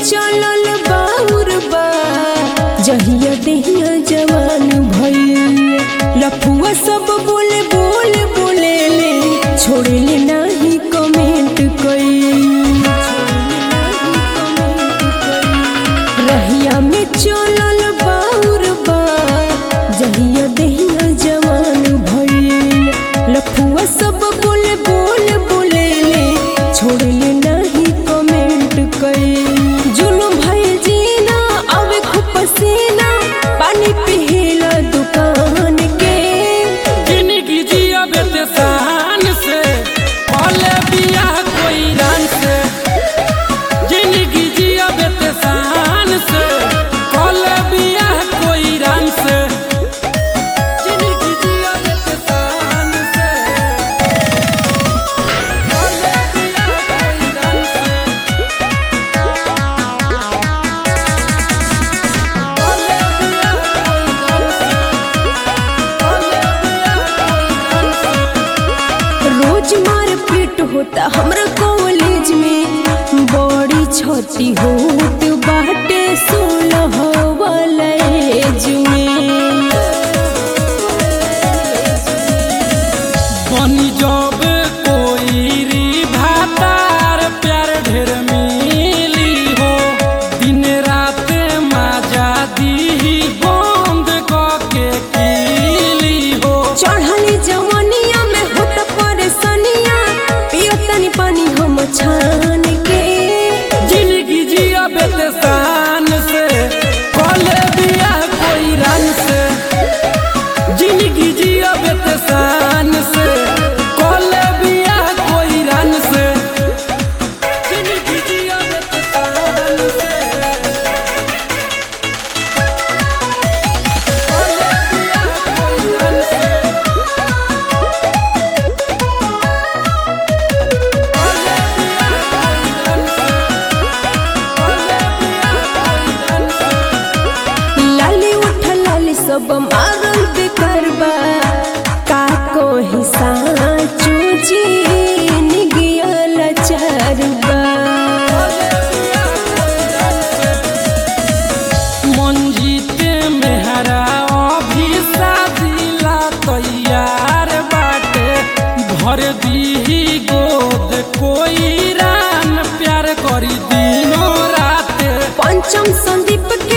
चलल बाउर बा जहिया देहिया जवान भइल लफुआ सब बोले बोले बोले ले छोड़े ले नाही कमेंट कई रहिया में चलल बाउर बा जहिया देहिया जवान भइल लफुआ सब बोले बोले बोले ले छोड़े ले नाही कमेंट कई जुलुम भइल जीना आवे खूब पसीना पानी पिहेला दुकान के जिंदगी जिया बेते सहन से भले बिया कोई रंग से जिंदगी जिया बेते सहन से भले बिया कोई रंग से जिंदगी जिया बेते सहन से भले बिया कोई रंग से भले बिया कोई रंग से भले बिया कोई रंग से रोज मार पीट होता हमरा कॉलेज में बड़ी छोटी होत बाटे 16 वाला एज में बनी जब कोई री भातार प्यार ढेर मिली हो दिन रात मजा दी बंद के कीली हो चढ़ली जवानिया में होता परेशानिया पियो तनी पानी हम छान के जिंदगी जिया बेते शान से कॉले बिया कोई रंग से जिंदगी जिया बेते शान से कॉले बिया कोई रंग से जिंदगी जिया बेते शान से कॉले बिया कोई रंग से कॉले बिया कोई रंग से कॉले बिया कोई रंग से लाली उठ लाली सब मारल बेकार बा का कोही साचो जी निगियल चार बा मंजीते मेहरा अभी शादीला तैयार बाटे भर दीही गोद कोई रान प्यार करी दिनों रात पंचम संदीप के